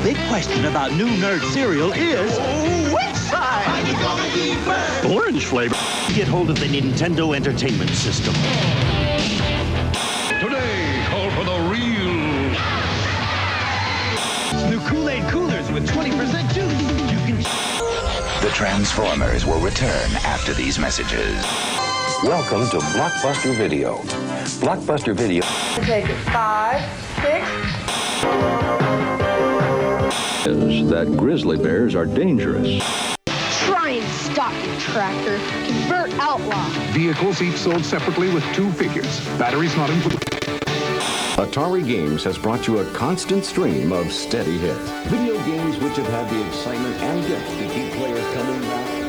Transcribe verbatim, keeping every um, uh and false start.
big question about new nerd cereal is, which side are you gonna eat first? Orange flavor. Get hold of the Nintendo Entertainment System. Today, call for the real. New Kool-Aid coolers with twenty percent juice. You can... The Transformers will return after these messages. Welcome to Blockbuster Video. Blockbuster Video. Take it five, six. Is that grizzly bears are dangerous. Try and stop your tractor. Convert outlaw. Vehicles each sold separately with two figures. Batteries not included. Atari Games has brought you a constant stream of steady hits. Video games which have had the excitement and depth to keep players coming back